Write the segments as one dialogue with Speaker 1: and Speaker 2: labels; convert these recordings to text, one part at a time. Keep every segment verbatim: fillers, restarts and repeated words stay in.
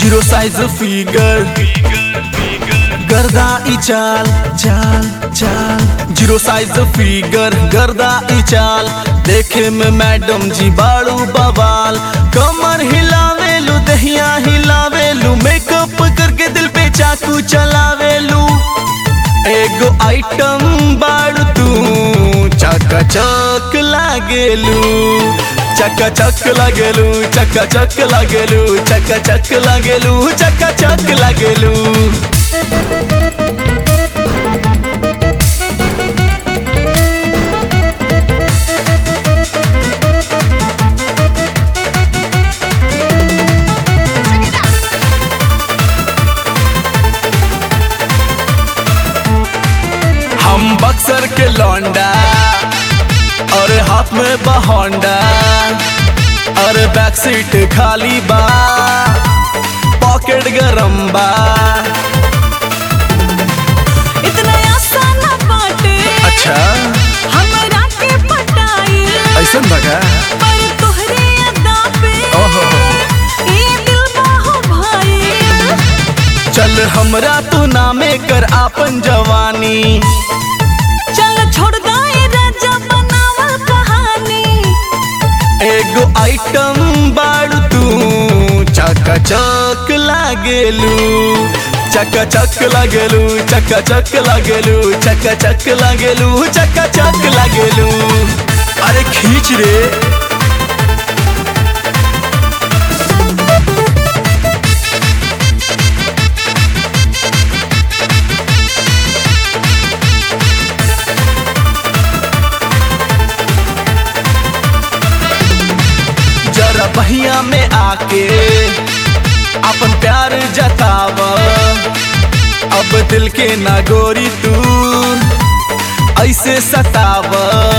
Speaker 1: Zero size figure गर्दा ई चाल चाल चाल जीरो साइज फिगर गर्दा ई चाल देखे में मैडम जी बाड़ू बवाल कमर हिलावेलू दहिया हिलावेलू मेकअप करके दिल पे चाकू चलावेलू एगो आइटम बाड़ू तू चका चक लागेलू चका चक लागेलू चका चक लागेलू चका चक लागेलू चका चक लागेलू हम बक्सर के लौंडा और हाथ में बहोंडा और बैक सीट खाली बा पॉकेट गरम बा
Speaker 2: इतना आसान बाटे
Speaker 1: अच्छा
Speaker 2: हमरा के पटाई
Speaker 1: ऐसन बगा
Speaker 2: पर तोहरे अदा पे
Speaker 1: ओहो
Speaker 2: ये दिल बाहो भाई
Speaker 1: चल हमरा तू नामे कर आपन जवानी
Speaker 2: चल छोड़ दाए राजा बनावल कहानी
Speaker 1: एगो आइटम बाड़ू तू चका चक लागेलू चका चक लागेलू चका चक लागेलू चका चक लागेलू चका चक लागेलू अरे खींच रे जरा बहिया में आके अपन प्यार जताव अब दिल के नागोरी तू ऐसे सताव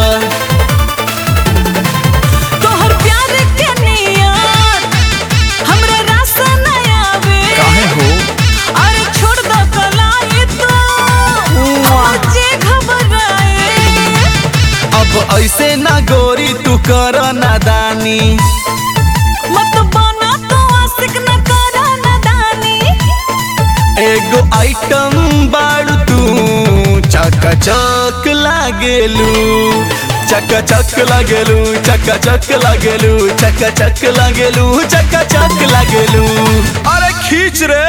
Speaker 2: तोहर प्यार के नियत हमरा रास न आवे
Speaker 1: काहे हो
Speaker 2: अरे छोड़ दो कलाई तो हमर जे घबराए
Speaker 1: अब ऐसे नागोरी तू कर नादानी
Speaker 2: मत बना तो आशिक न करा नादानी
Speaker 1: एगो आइटम बाड़ू तू चका चक लागेलू चका चक लागेलू चका चक लागेलू चका चक लागेलू चका चक लागेलू अरे खींच रे।